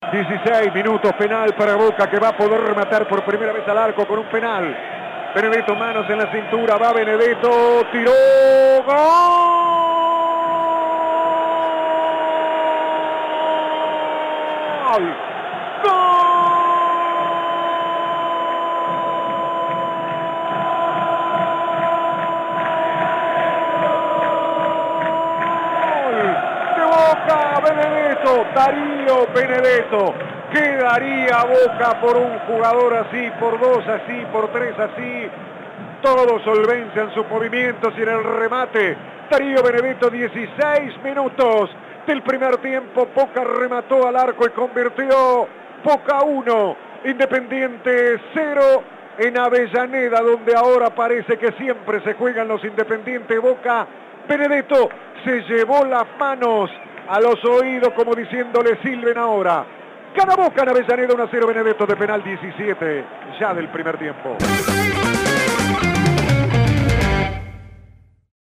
16 minutos, penal para Boca, que va a poder rematar por primera vez al arco con un penal. Benedetto, manos en la cintura, va Benedetto, tiró, ¡gol! Benedetto, Darío Benedetto. Quedaría Boca por un jugador así, por dos así, por tres así. Todos solvencian sus movimientos y en el remate Darío Benedetto, 16 minutos del primer tiempo. Boca remató al arco y convirtió. Boca 1, Independiente 0 en Avellaneda, donde ahora parece que siempre se juegan los Independiente. Boca, Benedetto se llevó las manos a los oídos como diciéndole silben ahora. Gana Boca en Avellaneda 1-0, Benedetto de penal, 17 ya del primer tiempo.